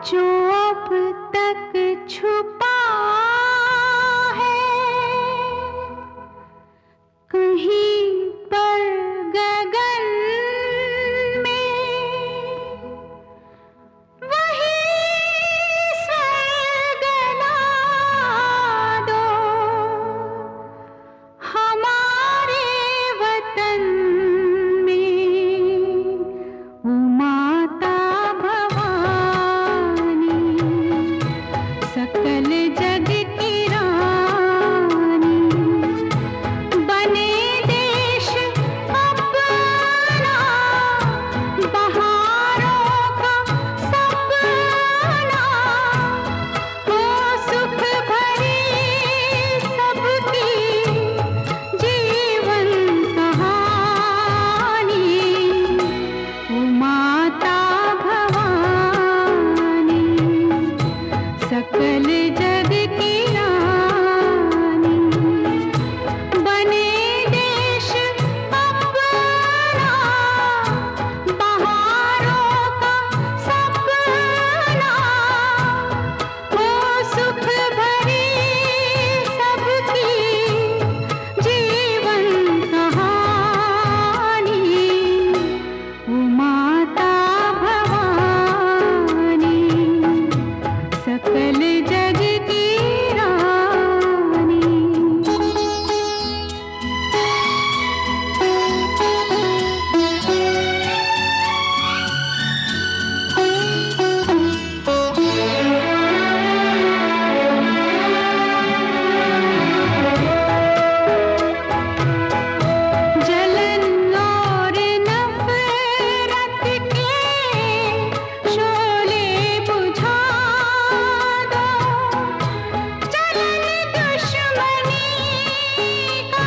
जो अब तक छुपा है कहीं पर गगन में, वही स्वर्ग ला दो हमारे वतन में। ओ माता भवानी सकल जग की रानी, बने देश अपना बहारों का सपना, हो सुख भरी सबकी जीवन कहानी। ओ माता भवानी सकल जग की रानी, बने देश अपना बहारों का सपना, हो सुख भरी सबकी जीवन कहानी। ओ माता भवानी सकल जग की रानी। जलन और नफरत के शोले बुझा दो, जलन दुश्मनी का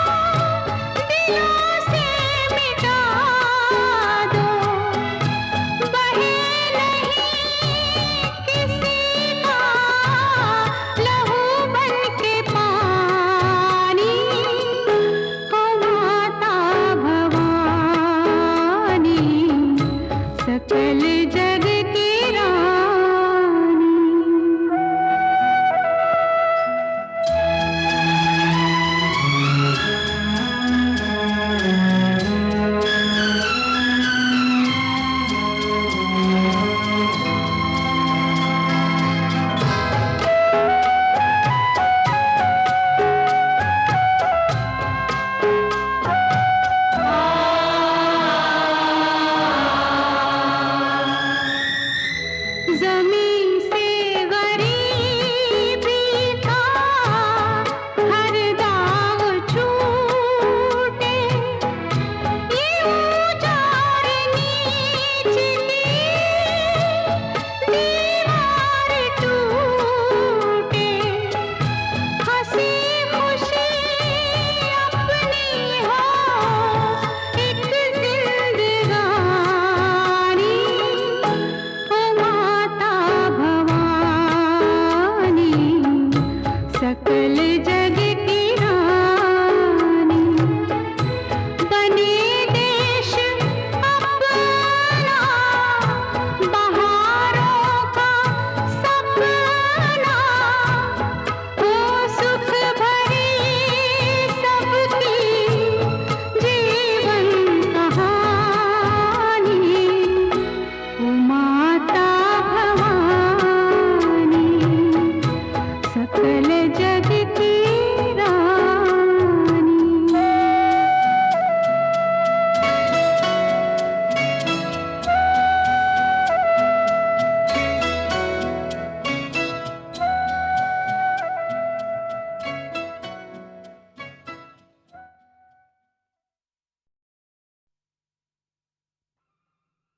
दिलों से मिटा दो। बहे नहीं किसी का लहू बन के पानी, हो माता भवानी सकल जग